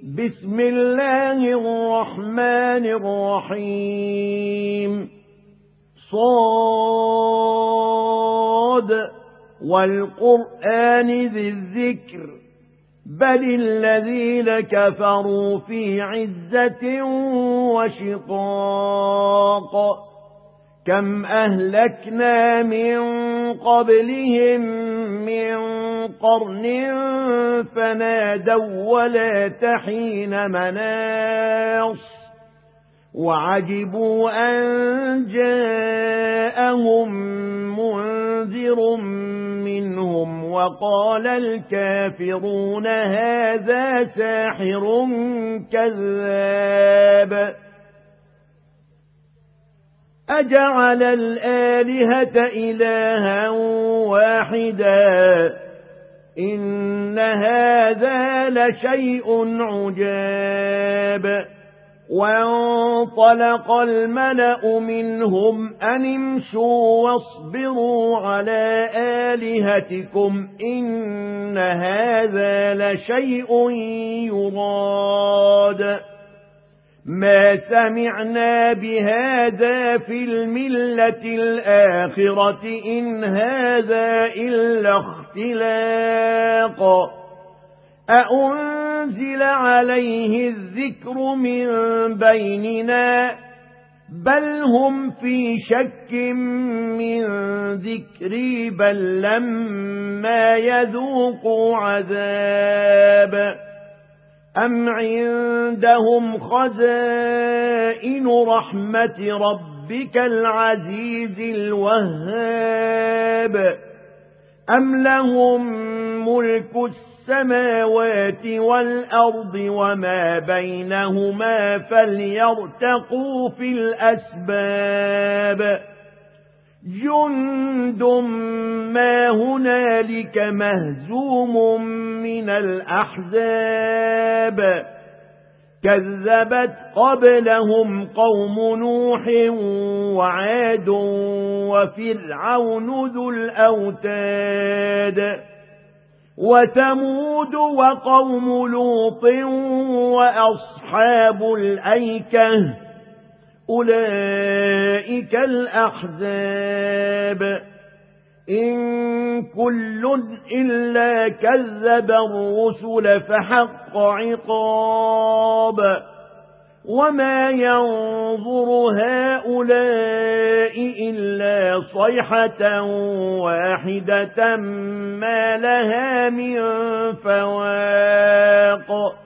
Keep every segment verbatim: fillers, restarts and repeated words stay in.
بسم الله الرحمن الرحيم صاد والقرآن ذي الذكر بل الذين كفروا في عزة وشقاق كم أهلكنا من قبلهم من قرن فنادوا ولا تحين مناص وعجبوا أن جاءهم منذر منهم وقال الكافرون هذا ساحر كذاب أجعل الآلهة إلها واحدا إن هذا لشيء عجاب وانطلق الملأ منهم أن امشوا واصبروا على آلهتكم إن هذا لشيء يراد ما سمعنا بهذا في الملة الآخرة إن هذا إلا اختلاق أأنزل عليه الذكر من بيننا بل هم في شك من ذكري بل لما يذوقوا عذاب أم عندهم خزائن رحمة ربك العزيز الوهاب أم لهم ملك السماوات والأرض وما بينهما فليرتقوا في الأسباب جند ما هنالك مهزوم من الأحزاب كذبت قبلهم قوم نوح وعاد وفرعون ذو الأوتاد وثمود وقوم لوط وأصحاب الأيكة أولئك الأحزاب إن كل إلا كذب الرسل فحق عقاب وما ينظر هؤلاء إلا صيحة واحدة ما لها من فواق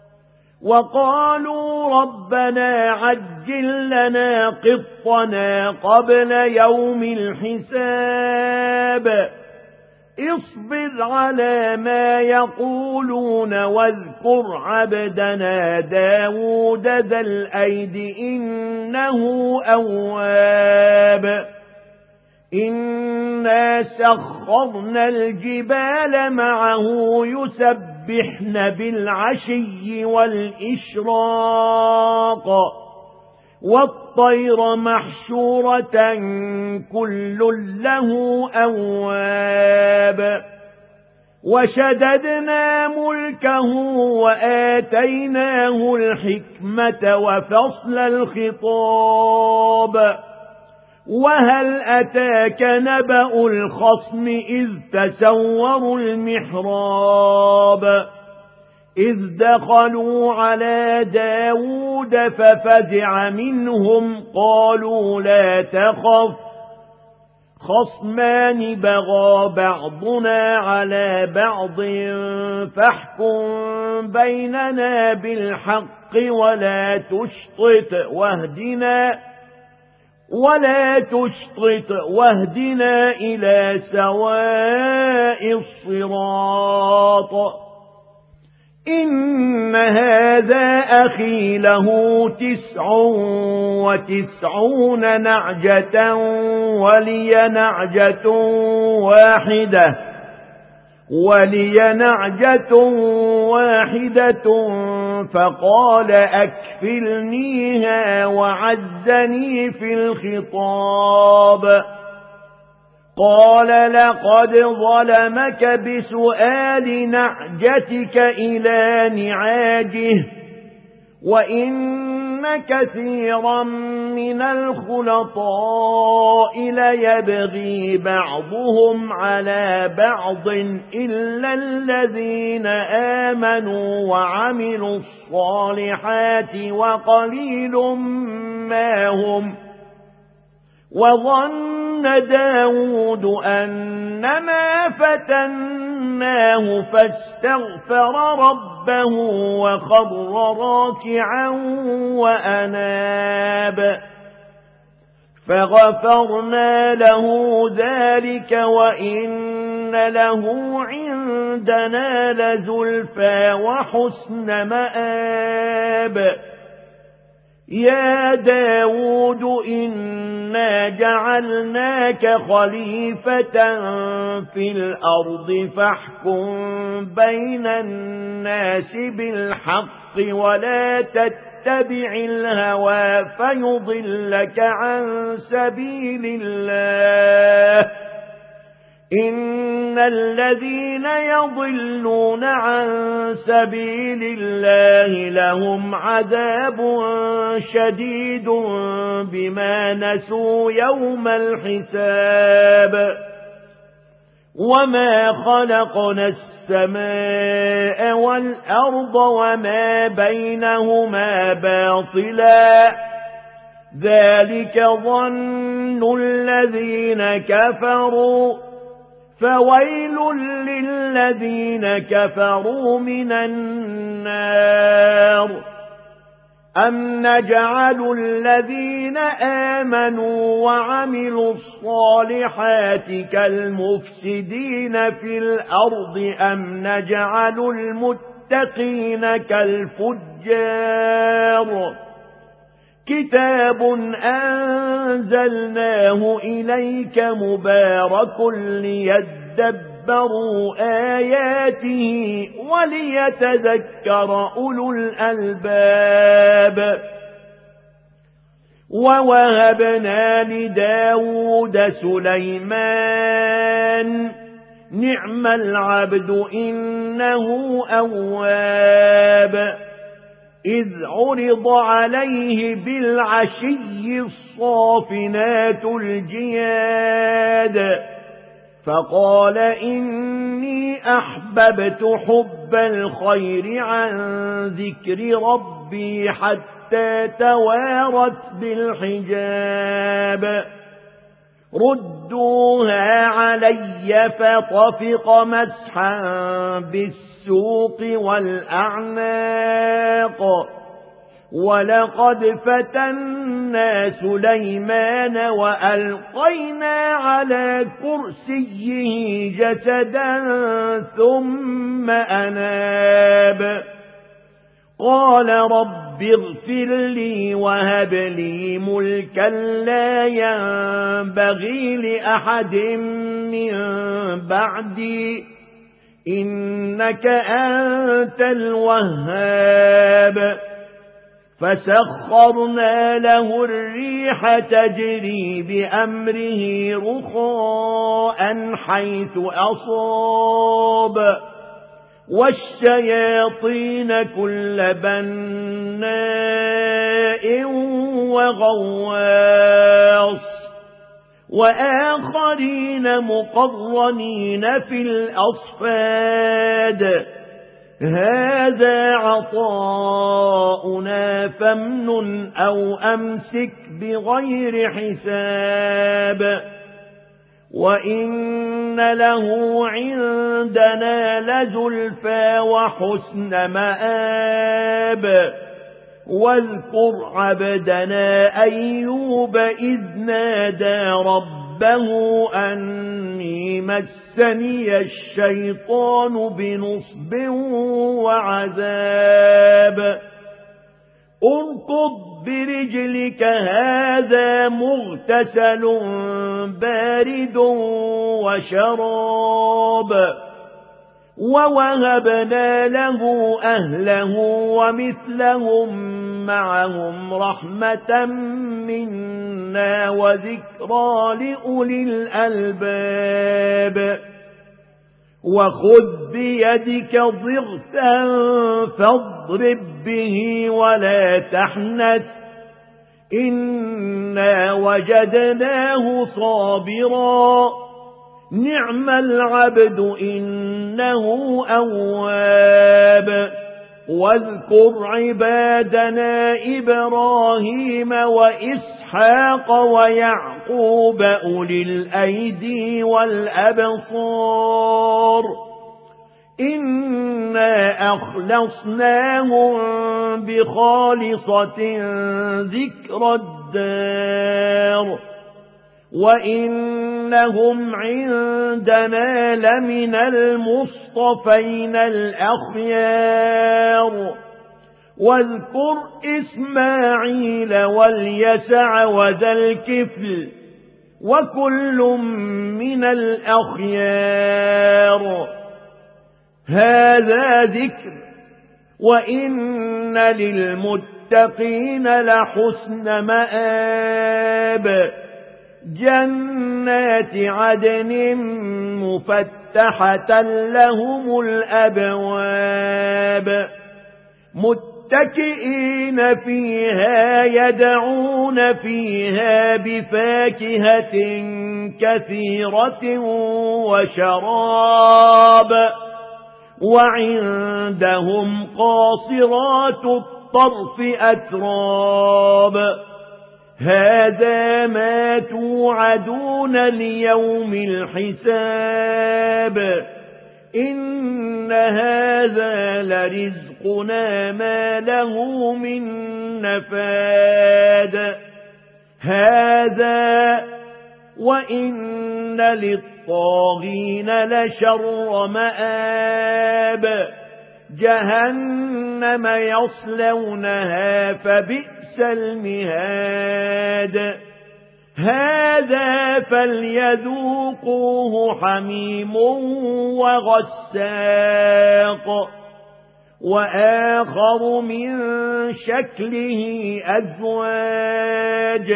وقالوا ربنا عجل لنا قطنا قبل يوم الحساب اصبر على ما يقولون واذكر عبدنا داود ذا الأيد إنه أواب إنا سخرنا الجبال معه يسبحن بالعشي والإشراق والطير محشورة كل له أواب وشددنا ملكه وآتيناه الحكمة وفصل الخطاب وهل أتاك نبأ الخصم إذ تسوروا المحراب إذ دخلوا على داود ففزع منهم قالوا لا تخف خصمان بغى بعضنا على بعض فاحكم بيننا بالحق ولا تشطط واهدنا ولا تشطط واهدنا إلى سواء الصراط إن هذا أخي له تسع وتسعون نعجة ولي نعجة واحدة ولي نعجة واحدة فقال أكفلنيها وعزني في الخطاب قال لقد ظلمك بسؤال نعجتك إلى نعاجه وإن كثيرا من الخلطاء ليبغي بعضهم على بعض إلا الذين آمنوا وعملوا الصالحات وقليل ما هم. وظن داود أنما فتناه فاستغفر ربه وخر راكعا وأناب فغفرنا له ذلك وإن له عندنا لزلفى وحسن مآب. يا داود إنا جعلناك خليفة في الأرض فاحكم بين الناس بالحق ولا تتبع الهوى فيضلك عن سبيل الله. إن الذين يضلون عن سبيل الله لهم عذاب شديد بما نسوا يوم الحساب. وما خلقنا السماء والأرض وما بينهما باطلا ذلك ظن الذين كفروا فويل للذين كفروا من النار. أم نجعل الذين آمنوا وعملوا الصالحات كالمفسدين في الأرض أم نجعل المتقين كالفجار. كتاب أنزلناه إليك مبارك ليدبروا آياته وليتذكر أولو الألباب. ووهبنا لداود سليمان نعم العبد إنه أواب. إذ عرض عليه بالعشي الصافنات الجياد فقال إني أحببت حب الخير عن ذكر ربي حتى توارت بالحجاب. ردوها علي فطفق مسحا بالسوق والأعناق. ولقد فتنا سليمان وألقينا على كرسيه جسدا ثم أناب. قال رب اغفر لي وهب لي ملكا لا ينبغي لأحد من بعدي إنك أنت الوهاب. فسخرنا له الريح تجري بأمره رخاء حيث أصاب والشياطين كل بناء وغواص وآخرين مقرنين في الأصفاد. هذا عطاؤنا فامنن أو أمسك بغير حساب. وإن له عندنا لزلفى وحسن مآب. واذكر عبدنا أيوب إذ نادى ربه أني مسني الشيطان بنصب وعذاب. اركض برجلك هذا مغتسل بارد وشراب. ووهبنا له أهله ومثلهم معهم رحمة منا وذكرى لأولي الألباب وخذ بيدك ضغثا فاضرب به ولا تحنث إنا وجدناه صابرا نعم العبد إنه أواب واذكر عبادنا إبراهيم وإسحاق ويعقوب أولي الأيدي والأبصار إنا أخلصناهم بخالصة ذكر الدار وإنهم عندنا لمن المصطفين الأخيار واذكر إسماعيل واليسع وذا الكفل وكل من الأخيار هذا ذكر وإن للمتقين لحسن مآب جنات عدن مفتحة لهم الأبواب متكئين فيها يدعون فيها بفاكهة كثيرة وشراب وعندهم قاصرات الطرف أتراب هذا ما توعدون ليوم الحساب إن هذا لرزقنا ما له من نفاد هذا وإن للطاغين لشر مآب جهنم يصلونها فبئس المهاد هذا فليذوقوه حميم وغساق وآخر من شكله أزواج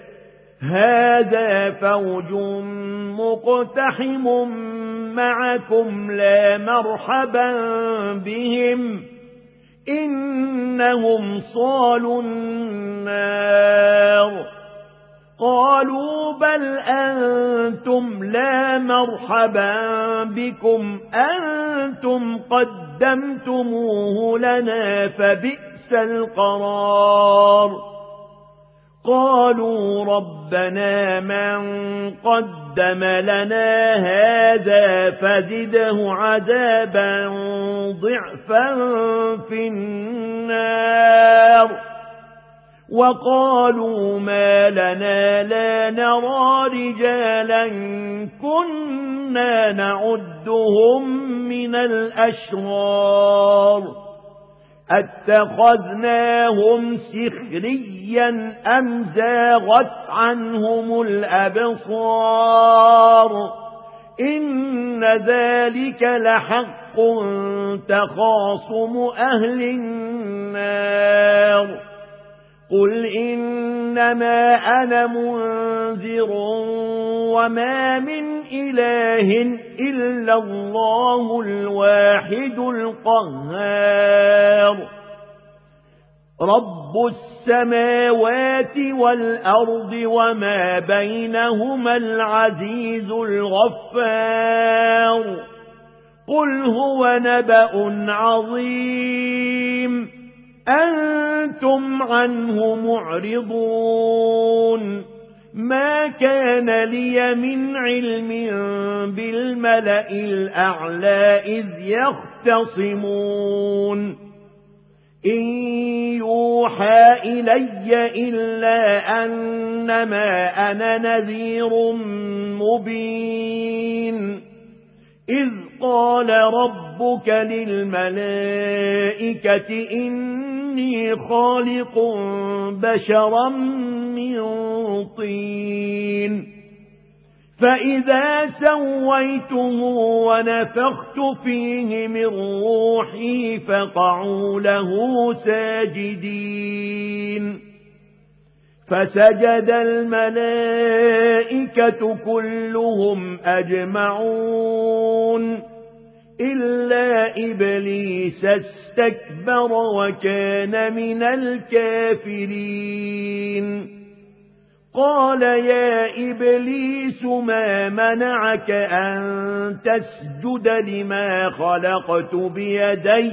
هذا فوج مقتحم معكم لا مرحبا بهم إنهم صالوا النار قالوا بل أنتم لا مرحبا بكم أنتم قدمتموه لنا فبئس القرار قالوا ربنا من قدم لنا هذا فزده عذابا ضعفا في النار وقالوا ما لنا لا نرى رجالا كنا نعدهم من الأشرار أتخذناهم سخريا أم زاغت عنهم الأبصار إن ذلك لحق تخاصم أهل النار قل إنما أنا منذر وما من إله إلا الله الواحد القهار رب السماوات والأرض وما بينهما العزيز الغفار قل هو نبأ عظيم أنتم عنه معرضون ما كان لي من علم بالملأ الأعلى إذ يختصمون إن يوحى إلي إلا أنما أنا نذير مبين إذ قال ربك للملائكة إني خالق بشرا من طين فإذا سويته ونفخت فيه من روحي فقعوا له ساجدين فسجد الملائكة كلهم أجمعون إلا إبليس استكبر وكان من الكافرين قال يا إبليس ما منعك أن تسجد لما خلقت بيدي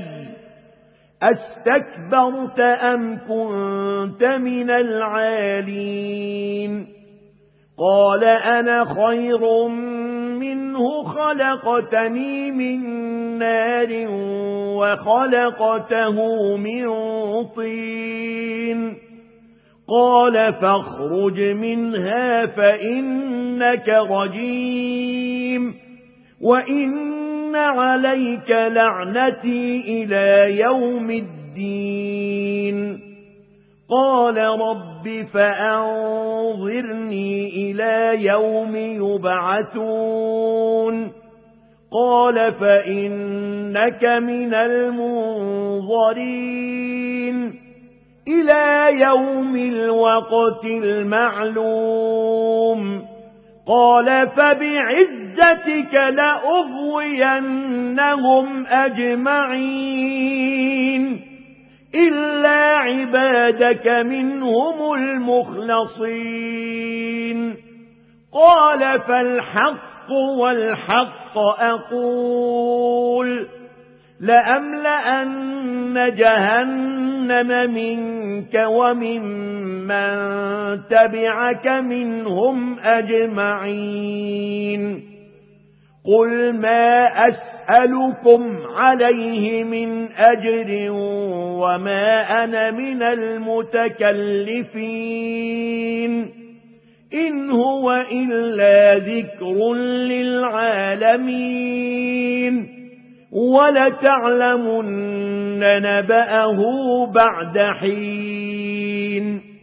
أستكبرت أم كنت من العالين قال أنا خير منه خلقتني من نار وخلقته من طين قال فاخرج منها فإنك رجيم وإن عليك لعنتي إلى يوم الدين قال رب فأنظرني إلى يوم يبعثون قال فإنك من المنظرين إلى يوم الوقت المعلوم قال فبعزتك لأغوينهم أجمعين إلا عبادك منهم المخلصين قال فالحق والحق أقول لأملأن جهنم منك ومن من تبعك منهم أجمعين قل ما أسألكم عليه من أجر وما أنا من المتكلفين إن هو إلا ذكر للعالمين ولتعلمن نبأه بعد حين